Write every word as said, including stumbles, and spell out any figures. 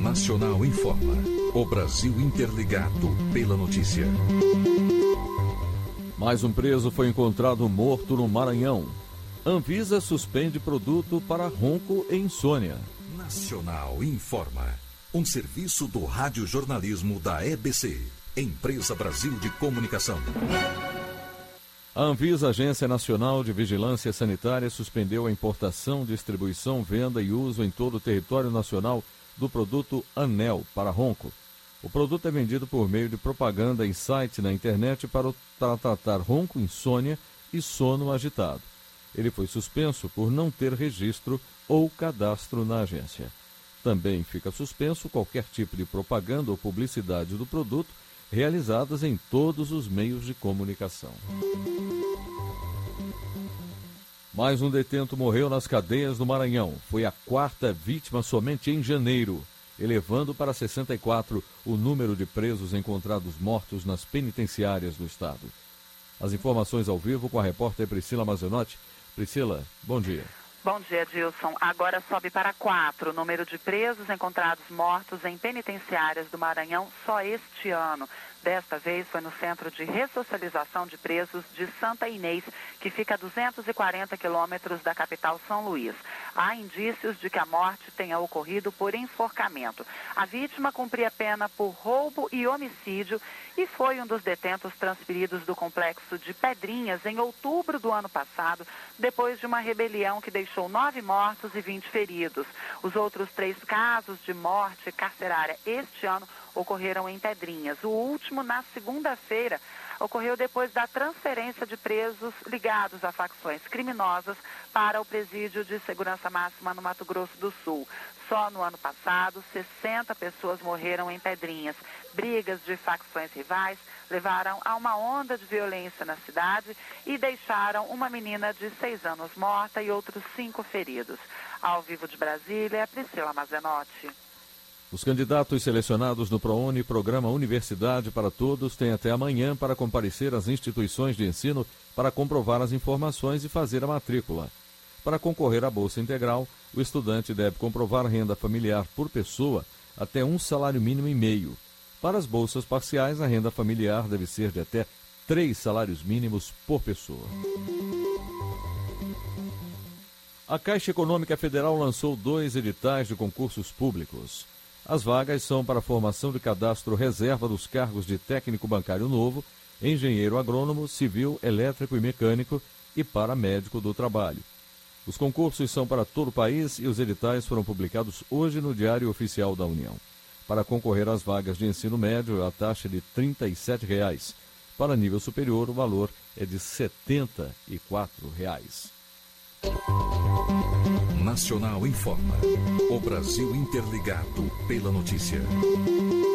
Nacional informa. O Brasil interligado pela notícia. Mais um preso foi encontrado morto no Maranhão. Anvisa suspende produto para ronco e insônia. Nacional informa. Um serviço do radiojornalismo da E B C, Empresa Brasil de Comunicação. A Anvisa, Agência Nacional de Vigilância Sanitária, suspendeu a importação, distribuição, venda e uso em todo o território nacional do produto Anel para ronco. O produto é vendido por meio de propaganda em site na internet para, o, para tratar ronco, insônia e sono agitado. Ele foi suspenso por não ter registro ou cadastro na agência. Também fica suspenso qualquer tipo de propaganda ou publicidade do produto realizadas em todos os meios de comunicação. Mais um detento morreu nas cadeias do Maranhão. Foi a quarta vítima somente em janeiro, elevando para sessenta e quatro o número de presos encontrados mortos nas penitenciárias do estado. As informações ao vivo com a repórter Priscila Mazenotti. Priscila, bom dia. Bom dia, Dilson. Agora sobe para quatro o número de presos encontrados mortos em penitenciárias do Maranhão só este ano. Desta vez foi no Centro de Ressocialização de Presos de Santa Inês, que fica a duzentos e quarenta quilômetros da capital São Luís. Há indícios de que a morte tenha ocorrido por enforcamento. A vítima cumpria pena por roubo e homicídio e foi um dos detentos transferidos do complexo de Pedrinhas em outubro do ano passado, depois de uma rebelião que deixou nove mortos e vinte feridos. Os outros três casos de morte carcerária este ano ocorreram em Pedrinhas. O último, na segunda-feira, ocorreu depois da transferência de presos ligados a facções criminosas para o presídio de segurança máxima no Mato Grosso do Sul. Só no ano passado, sessenta pessoas morreram em Pedrinhas. Brigas de facções rivais levaram a uma onda de violência na cidade e deixaram uma menina de seis anos morta e outros cinco feridos. Ao vivo de Brasília, Priscila Mazenotti. Os candidatos selecionados no ProUni, Programa Universidade para Todos, têm até amanhã para comparecer às instituições de ensino para comprovar as informações e fazer a matrícula. Para concorrer à Bolsa Integral, o estudante deve comprovar renda familiar por pessoa até um salário mínimo e meio. Para as bolsas parciais, a renda familiar deve ser de até três salários mínimos por pessoa. A Caixa Econômica Federal lançou dois editais de concursos públicos. As vagas são para a formação de cadastro reserva dos cargos de técnico bancário novo, engenheiro agrônomo, civil, elétrico e mecânico e para médico do trabalho. Os concursos são para todo o país e os editais foram publicados hoje no Diário Oficial da União. Para concorrer às vagas de ensino médio, a taxa é de trinta e sete reais. Para nível superior, o valor é de setenta e quatro reais. Nacional informa. O Brasil interligado pela notícia.